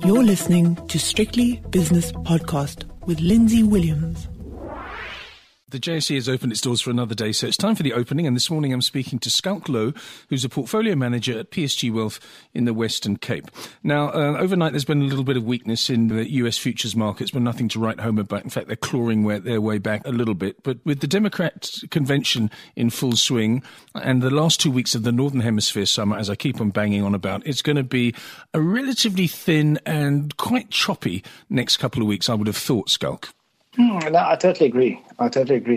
You're listening to Strictly Business Podcast with Lindsay Williams. The JSE has opened its doors for another day, so it's time for the opening. And this morning I'm speaking to Schalk Louw, who's a portfolio manager at PSG Wealth in the Western Cape. Now, overnight there's been a little bit of weakness in the US futures markets, but nothing to write home about. In fact, they're clawing their way back a little bit. But with the Democrat convention in full swing and the last 2 weeks of the Northern Hemisphere summer, as I keep on banging on about, it's going to be a relatively thin and quite choppy next couple of weeks, I would have thought, Schalk. No, I totally agree. We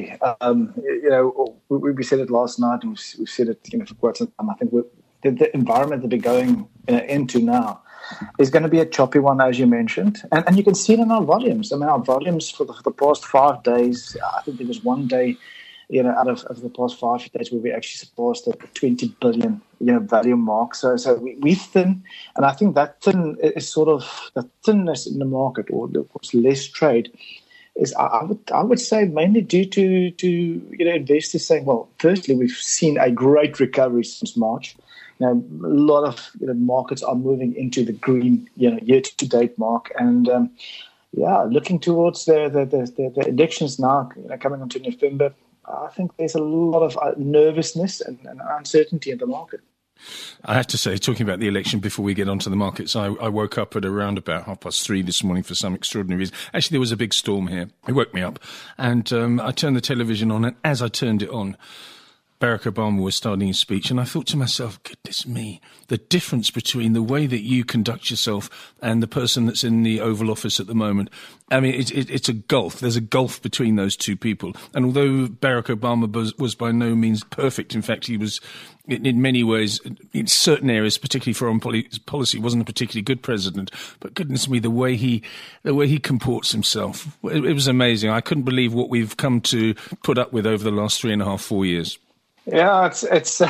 said it last night, and we've said it for quite some time. I think the environment that we're going into now is going to be a choppy one, as you mentioned, and you can see it in our volumes. I mean, our volumes for the past 5 days. I think there was one day, out of the past 5 days where we actually surpassed the 20 billion value mark. So we thin, and I think that thin is sort of the thinness in the market, or of course less trade. Is I would say mainly due to investors saying, well, firstly, we've seen a great recovery since March. A lot of markets are moving into the green year-to-date mark, and looking towards the elections now coming into November. I think there's a lot of nervousness and uncertainty in the market. I have to say, talking about the election before we get onto the markets, I woke up at around about 3:30 this morning for some extraordinary reason. Actually, there was a big storm here. It woke me up, and I turned the television on, and as I turned it on, Barack Obama was starting his speech, and I thought to myself, goodness me, the difference between the way that you conduct yourself and the person that's in the Oval Office at the moment. I mean, it's a gulf. There's a gulf between those two people. And although Barack Obama was by no means perfect, in fact, he was, in many ways, in certain areas, particularly foreign policy, wasn't a particularly good president. But goodness me, the way he comports himself, it was amazing. I couldn't believe what we've come to put up with over the last 3.5, 4 years. Yeah, it's.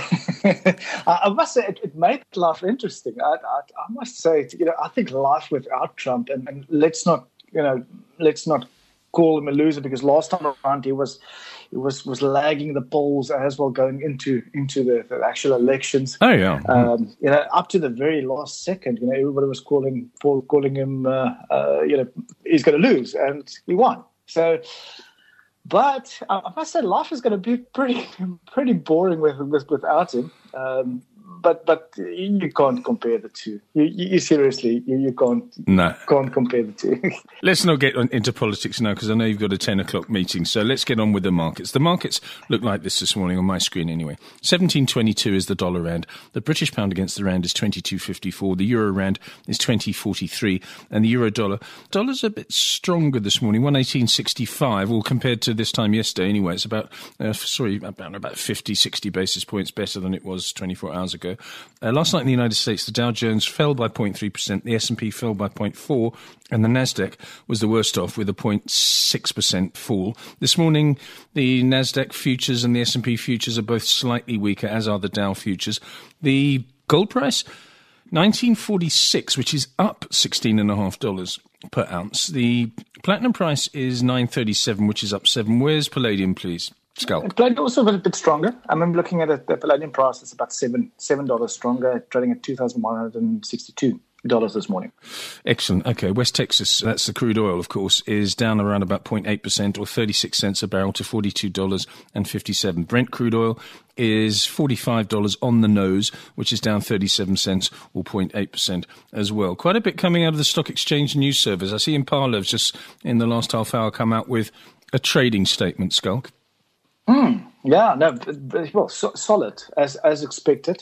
I must say it made life interesting. I must say, I think life without Trump, and let's not call him a loser, because last time around he was lagging the polls as well going into the actual elections. Oh yeah. Up to the very last second, everybody was calling him, he's going to lose, and he won. So. But I must say, life is going to be pretty boring without him. But you can't compare the two. You seriously, you can't compare the two. Let's not get into politics now, because I know you've got a 10 o'clock meeting. So let's get on with the markets. The markets look like this morning on my screen anyway. 17.22 is the dollar rand. The British pound against the rand is 22.54. The euro rand is 20.43. And the euro dollar's a bit stronger this morning, 118.65, or compared to this time yesterday anyway. It's about 50, 60 basis points better than it was 24 hours ago. Last night in the United States, the Dow Jones fell by 0.3%, the S&P fell by 0.4%, and the Nasdaq was the worst off with a 0.6% fall. This morning, the Nasdaq futures and the S&P futures are both slightly weaker, as are the Dow futures. The gold price, $19.46, which is up $16.50 per ounce. The platinum price is $9.37, which is up 7. Where's palladium, please? Schalk. Palladium also a bit stronger. I remember looking at the palladium price. It's about $7 stronger, trading at $2,162 this morning. Excellent. Okay, West Texas, that's the crude oil, of course, is down around about 0.8% or 36 cents a barrel to $42.57. Brent crude oil is $45 on the nose, which is down 37 cents or 0.8% as well. Quite a bit coming out of the Stock Exchange News Service. I see Impala just in the last half hour come out with a trading statement, Schalk. Yeah, no, well, solid as expected.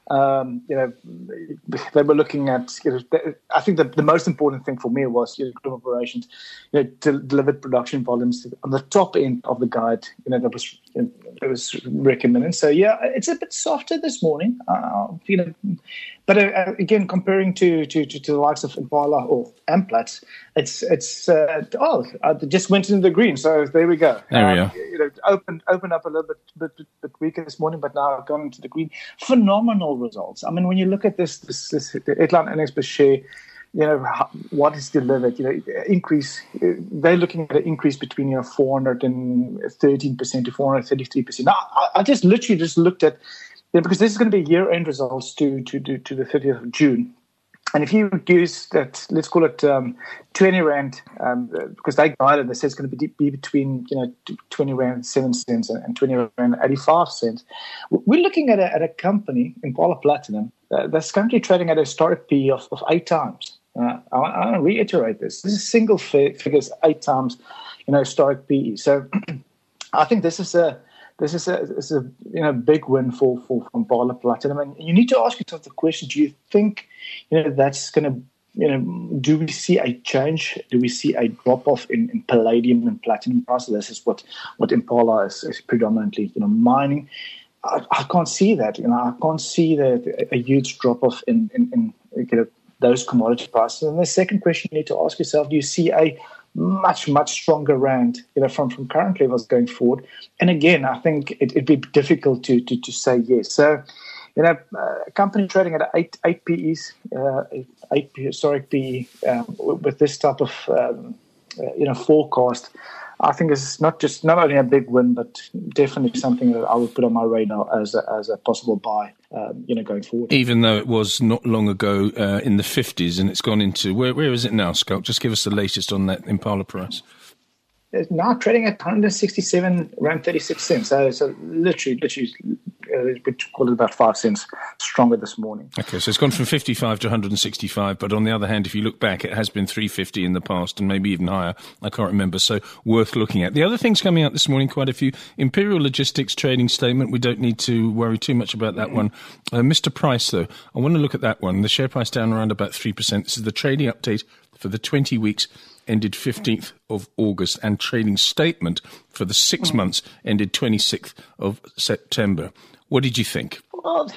They were looking at. I think the most important thing for me was group operations, delivered production volumes on the top end of the guide. That was recommended. So yeah, it's a bit softer this morning. But again, comparing to the likes of Impala or Amplats, it's just went into the green. So there we go. There we are. Opened up a little bit weaker this morning, but now gone into the green. Phenomenal results. I mean, when you look at this headline earnings per share, what is delivered, increase. They're looking at an increase between 413% to 433%. Now, I just literally looked at, because this is going to be year-end results to the 30th of June. And if you use that, let's call it 20 Rand, because they guided, they said it's going to be between 20 Rand 7 cents and 20 Rand 85 cents. We're looking at a company, Impala Platinum, that's currently trading at a historic PE of 8 times. I want to reiterate this. This is single figures, 8 times, historic PE. So I think this is a big win for Impala Platinum. And you need to ask yourself the question: do you think that's going to do we see a change? Do we see a drop off in palladium and platinum prices? This is what Impala is predominantly mining. I can't see that. I can't see a huge drop off in those commodity prices. And the second question you need to ask yourself: do you see a much stronger rand, from current levels going forward? And again, I think it'd be difficult to say yes. So, a company trading at 8 PEs, 8 historic PE, with this type of forecast, I think is not only a big win, but definitely something that I would put on my radar as a possible buy, going forward. Even though it was not long ago in the 50s, and it's gone into where is it now, Schalk? Just give us the latest on that Impala price. It's now trading at 167 Rand 36 cents. So literally, we call it about 5 cents stronger this morning. Okay, so it's gone from 55 to 165, but on the other hand, if you look back, it has been 350 in the past and maybe even higher. I can't remember, so worth looking at. The other things coming out this morning, quite a few. Imperial Logistics trading statement. We don't need to worry too much about that one. Mr. Price, though, I want to look at that one. The share price down around about 3%. This is the trading update for the 20 weeks ended 15th of August, and trading statement for the 6 months ended 26th of September. What did you think? Well,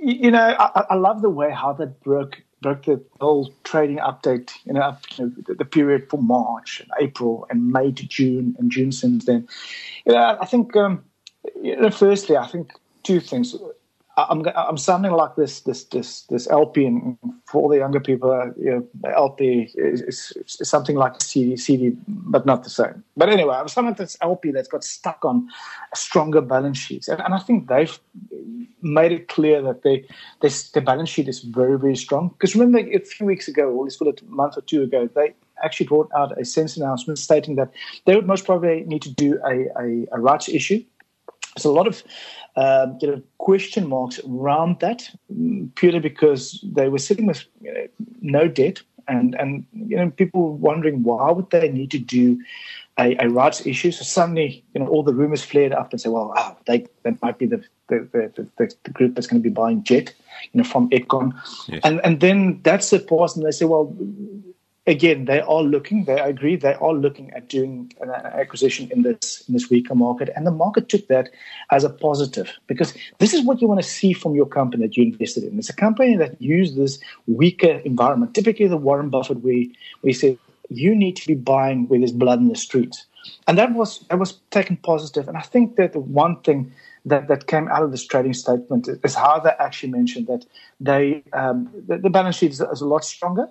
I love the way how that broke the whole trading update, the period for March and April and May to June and June since then. I think, firstly, I think two things. I'm sounding like this LP, and for all the younger people, LP is something like CD, but not the same. But anyway, I'm sounding like this LP that's got stuck on stronger balance sheets, and I think they've made it clear that their balance sheet is very, very strong. Because remember, a few weeks ago, or let's call it a month or two ago, they actually brought out a SENS announcement stating that they would most probably need to do a rights issue. There's a lot of question marks around that, purely because they were sitting with no debt, and people wondering why would they need to do a rights issue. So suddenly, all the rumors flared up and say, well, they might be the group that's going to be buying Jet, from Econ, yes. And then that's the pause, and they say, well. Again, they are looking at doing an acquisition in this weaker market, and the market took that as a positive, because this is what you want to see from your company that you invested in. It's a company that used this weaker environment, typically the Warren Buffett way, where he said you need to be buying where there's blood in the streets, and that was taken positive. And I think that the one thing that came out of this trading statement is how they actually mentioned that the balance sheet is a lot stronger.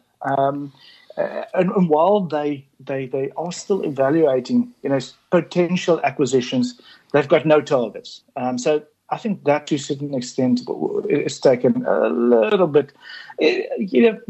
And while they are still evaluating, potential acquisitions, they've got no targets. So I think that to a certain extent is taken a little bit. The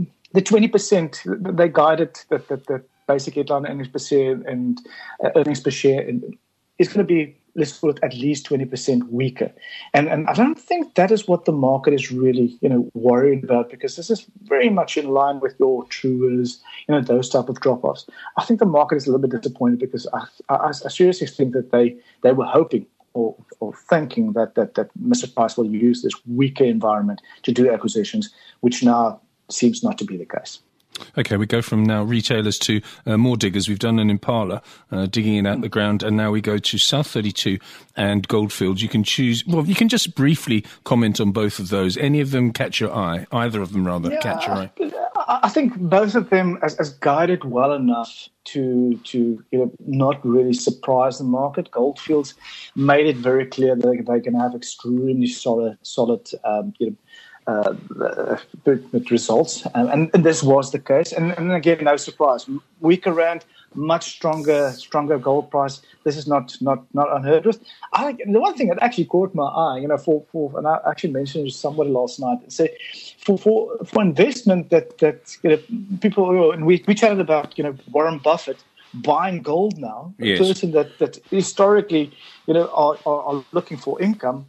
20% they guided that basic headline earnings per share and earnings per share is going to be, let's call it, at least 20% weaker. And I don't think that is what the market is really, worried about, because this is very much in line with your Truers, those type of drop-offs. I think the market is a little bit disappointed, because I seriously think that they were hoping or thinking that Mr. Price will use this weaker environment to do acquisitions, which now seems not to be the case. Okay, we go from now retailers to more diggers. We've done an Impala, digging it out the ground, and now we go to South 32 and Goldfields. You can choose, you can just briefly comment on both of those. Any of them catch your eye? Either of them, rather, catch your eye? I think both of them as guided well enough to not really surprise the market. Goldfields made it very clear that they're going to have extremely solid results, and this was the case. And again, no surprise, weaker rand, much stronger gold price. This is not unheard of. The one thing that actually caught my eye, and I actually mentioned it to somebody last night. So for investment that people, and we chatted about Warren Buffett buying gold now, yes. A person that historically are looking for income.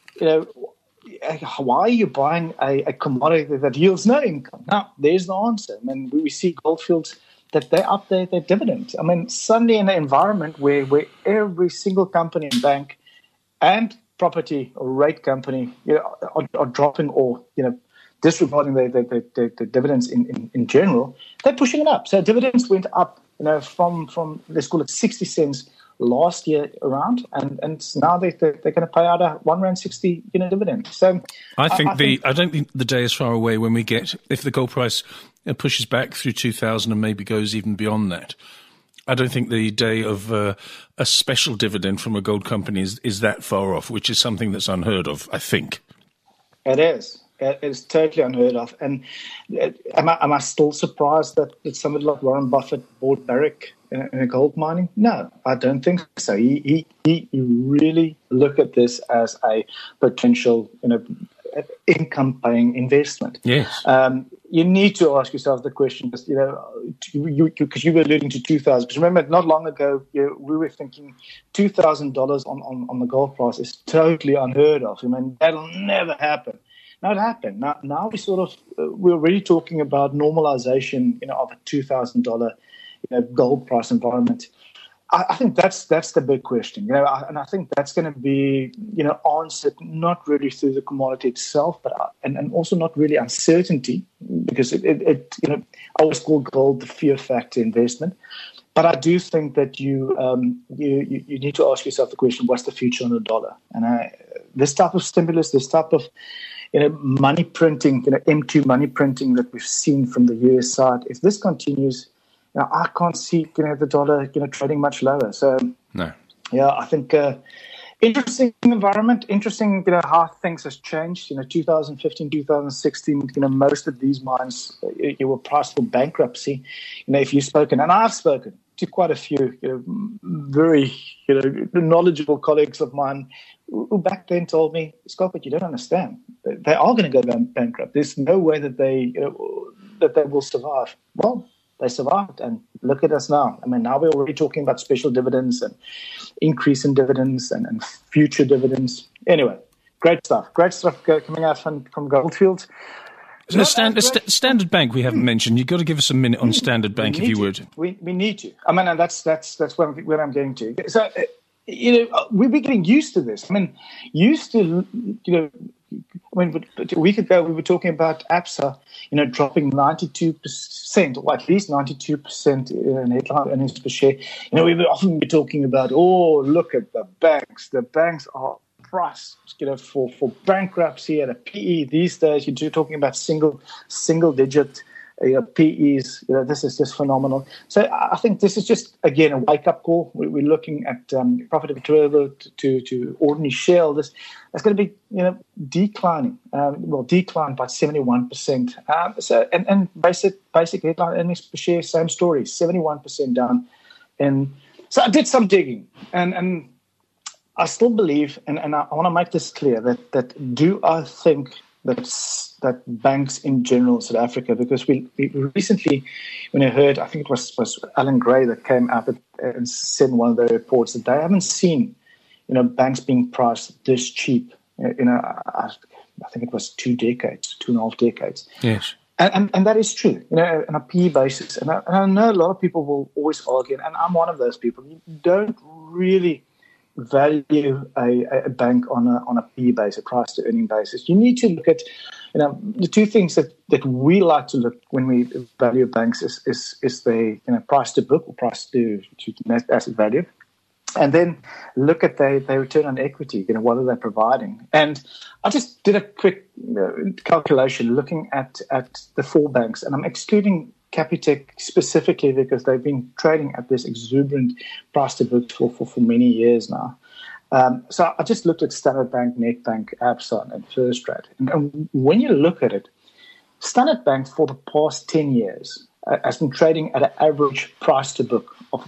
Why are you buying a commodity that yields no income? Now, there's the answer. I mean, we see Goldfields that they update their dividend. I mean, suddenly in an environment where every single company and bank and property or rate company are dropping or disregarding the dividends in general, they're pushing it up. So dividends went up from let's call it 60 cents last year around, and now they're going to pay out a R1.60 dividend. So I don't think the day is far away when we get, if the gold price pushes back through 2000 and maybe goes even beyond that. I don't think the day of a special dividend from a gold company is that far off, which is something that's unheard of, I think. It is. It's totally unheard of. And am I still surprised that somebody like Warren Buffett bought Barrick in a gold mining? No, I don't think so. He really looked at this as a potential income-paying investment. Yes. You need to ask yourself the question, because you were alluding to 2000. Because remember, not long ago, we were thinking $2,000 on the gold price is totally unheard of. I mean, that'll never happen. Now it happened. Now we're already talking about normalization, of a $2,000, gold price environment. I think that's the big question, and I think that's going to be, answered not really through the commodity itself, but and also not really uncertainty, because it I always call gold the fear factor investment. But I do think that you need to ask yourself the question: what's the future on the dollar? And this type of stimulus, this type of money printing, M2 money printing that we've seen from the US side, if this continues, I can't see the dollar trading much lower. So no, I think interesting environment, interesting how things has changed. 2015, 2016, most of these mines were priced for bankruptcy. If you've spoken, and I've spoken to quite a few very knowledgeable colleagues of mine who back then told me, Scott, but you don't understand. They are going to go bankrupt. There's no way that they will survive. Well, they survived, and look at us now. I mean, now we're already talking about special dividends and increase in dividends and future dividends. Anyway, great stuff coming out from Goldfields. So Standard Bank we haven't mentioned. You've got to give us a minute on Standard Bank, if you would. We need to. I mean, and that's where I'm getting to. So, we're getting used to this. I mean, a week ago we were talking about ABSA, dropping 92%, or at least 92% in headline earnings per share. We would often be talking about, look at the banks. The banks are priced, for bankruptcy at a PE these days. You're talking about single digit PEs. This is just phenomenal. So I think this is just, again, a wake-up call. We're looking at profit attributable to ordinary shareholders. That's going to be, declining. Declined by 71%. So and basic headline earnings per share, same story, 71% down. And so I did some digging, and I still believe, and I want to make this clear, that do I think that banks in general in South Africa, because we recently, when I heard, I think it was Alan Gray that came out and said in one of the reports that they haven't seen, banks being priced this cheap. I think it was 2.5 decades. Yes. And that is true, on a PE basis. And I know a lot of people will always argue, and I'm one of those people. You don't really value a bank on a PE basis, a price to earning basis. You need to look at, the two things that we like to look when we value banks is the price to book or price to net asset value, and then look at their return on equity. What are they providing? And I just did a quick calculation looking at the four banks, and I'm excluding Capitec specifically because they've been trading at this exuberant price to book for many years now. So I just looked at Standard Bank, Nedbank, Absa, and FirstRand. And when you look at it, Standard Bank for the past 10 years has been trading at an average price to book of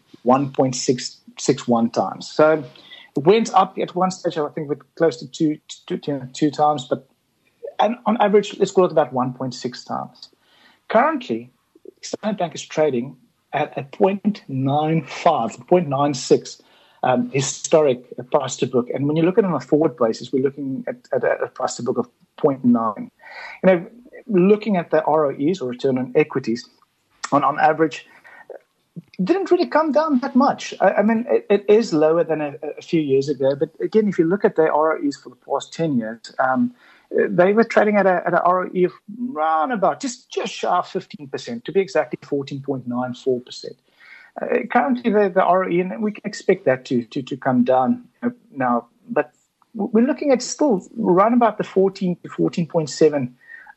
1.661 times. So it went up at one stage, I think, with close to two times, but and on average, let's call it about 1.6 times. Currently, Standard Bank is trading at a 0.95, 0.96 historic price to book. And when you look at it on a forward basis, we're looking at a price to book of 0.9. Looking at the ROEs, or return on equities, on average, didn't really come down that much. I mean, it is lower than a few years ago. But again, if you look at their ROEs for the past 10 years, they were trading at a ROE of around about just shy of 15%, to be exactly 14.94%. Currently, the ROE, and we can expect that to come down now. But we're looking at still around about the 14 to 14.7%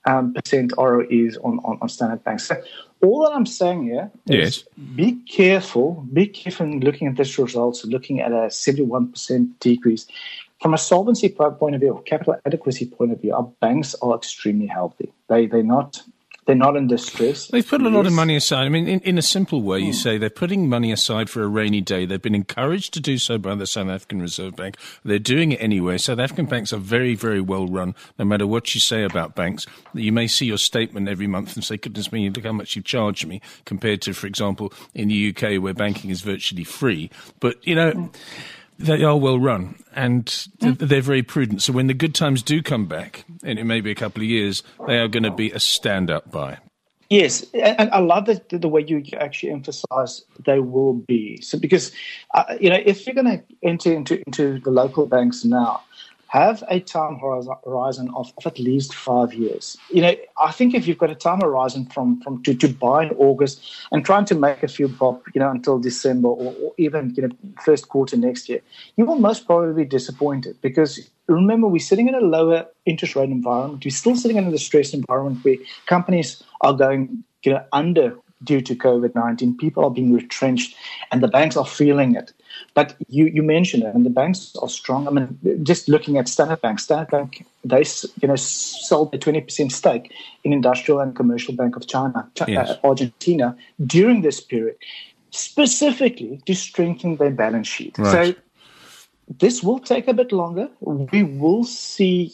ROEs on Standard Bank. So all that I'm saying here is be careful in looking at this results, looking at a 71% decrease. From a solvency point of view, or capital adequacy point of view, our banks are extremely healthy. They're not in distress. They've put a lot of money aside. I mean, in a simple way, you say they're putting money aside for a rainy day. They've been encouraged to do so by the South African Reserve Bank. They're doing it anyway. South African banks are very, very well run, no matter what you say about banks. You may see your statement every month and say, goodness me, look how much you charged me, compared to, for example, in the UK where banking is virtually free. But, they are well run and they're very prudent. So when the good times do come back, and it may be a couple of years, they are going to be a stand-up buy. Yes, and I love the way you actually emphasize they will be. So because, if you're going to enter into the local banks now, have a time horizon of at least 5 years. I think if you've got a time horizon from to buy in August and trying to make a few bob, until December or even first quarter next year, you will most probably be disappointed, because remember, we're sitting in a lower interest rate environment. We're still sitting in a distressed environment where companies are going under due to COVID-19. People are being retrenched and the banks are feeling it. But you mentioned it, and the banks are strong. I mean, just looking at Standard Bank, they sold a 20% stake in Industrial and Commercial Bank of China, Argentina, during this period, specifically to strengthen their balance sheet. Right. So this will take a bit longer. We will see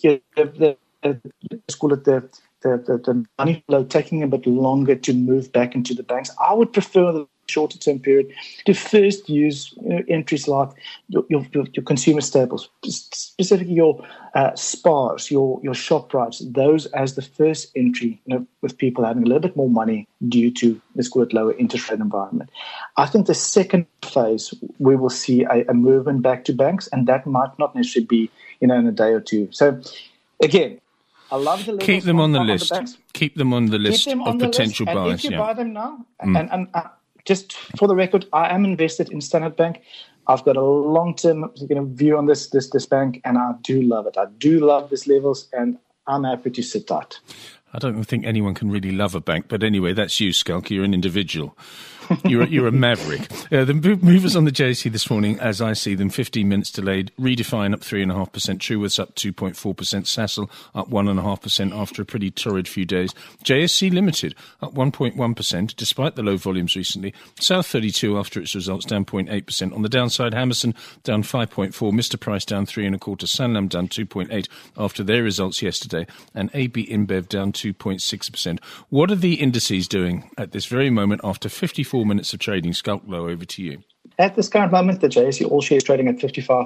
let's call it the money flow taking a bit longer to move back into the banks. I would prefer the shorter term period to first use entries like your consumer staples, specifically your SPARs, your ShopRites, those as the first entry, with people having a little bit more money due to, let's call it, lower interest rate environment. I think the second phase, we will see a movement back to banks, and that might not necessarily be in a day or two. So again, I love the keep them on the list. Keep them on the list of potential buyers. If you buy them now, and just for the record, I am invested in Standard Bank. I've got a long-term view on this bank, and I do love it. I do love these levels, and I'm happy to sit tight. I don't think anyone can really love a bank, but anyway, that's you, Schalk. You're an individual. You're a maverick. The movers on the JSE this morning, as I see them, 15 minutes delayed. Redefine up 3.5%, Truworths up 2.4%, Sasol up 1.5% after a pretty torrid few days. JSE Limited up 1.1%, despite the low volumes recently. South 32 after its results down 0.8%. On the downside, Hammerson down 5.4%, Mr Price down 3.25%, Sanlam down 2.8% after their results yesterday, and AB InBev down 2.6%. What are the indices doing at this very moment after 54 minutes of trading? Schalk Louw, over to you. At this current moment, the JSE All Shares trading at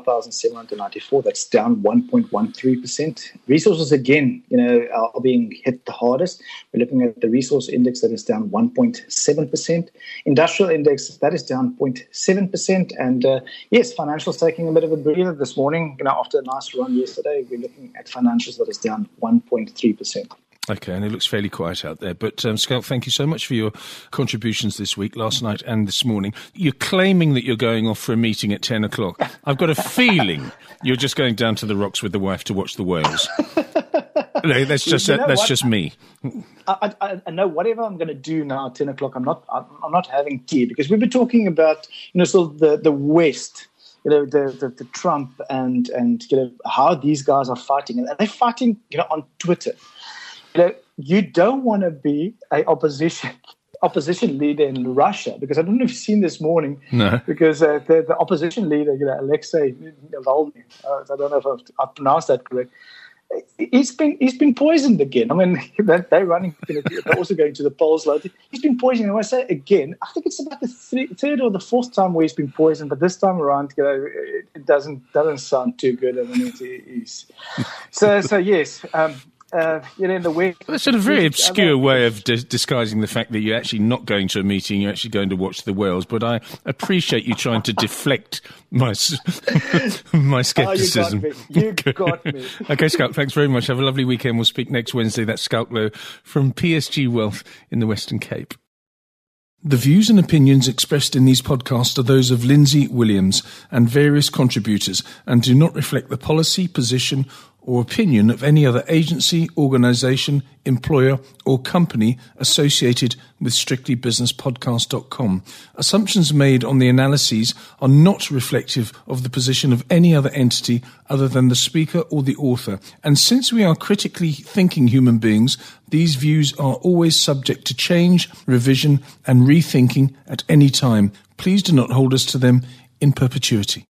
55,794. That's down 1.13%. Resources, again, are being hit the hardest. We're looking at the resource index that is down 1.7%. Industrial index, that is down 0.7%. And yes, financials taking a bit of a breather this morning. After a nice run yesterday, we're looking at financials that is down 1.3%. Okay, and it looks fairly quiet out there. But, Schalk, thank you so much for your contributions this week, last night and this morning. You're claiming that you're going off for a meeting at 10 o'clock. I've got a feeling you're just going down to the rocks with the wife to watch the whales. No, that's just me. I know whatever I'm going to do now at 10 o'clock, I'm not having tea, because we've been talking about, sort of the West, the Trump and how these guys are fighting, and they're fighting on Twitter. You don't want to be an opposition leader in Russia, because I don't know if you've seen this morning. No. Because the opposition leader, Alexei Navalny, I don't know if I've pronounced that correct. He's been poisoned again. I mean, they're running. They're also going to the polls later. He's been poisoned. And when I say again, I think it's about the third or the fourth time where he's been poisoned. But this time around, it doesn't sound too good. I mean, it is. So yes. In the West, that's sort of very obscure way of disguising the fact that you're actually not going to a meeting, you're actually going to watch the whales. But I appreciate you trying to deflect my scepticism. You got me. Okay, Schalk, thanks very much. Have a lovely weekend. We'll speak next Wednesday. That's Schalk Louw from PSG Wealth in the Western Cape. The views and opinions expressed in these podcasts are those of Lindsay Williams and various contributors and do not reflect the policy, position or opinion of any other agency, organisation, employer or company associated with strictlybusinesspodcast.com. Assumptions made on the analyses are not reflective of the position of any other entity other than the speaker or the author. And since we are critically thinking human beings, these views are always subject to change, revision and rethinking at any time. Please do not hold us to them in perpetuity.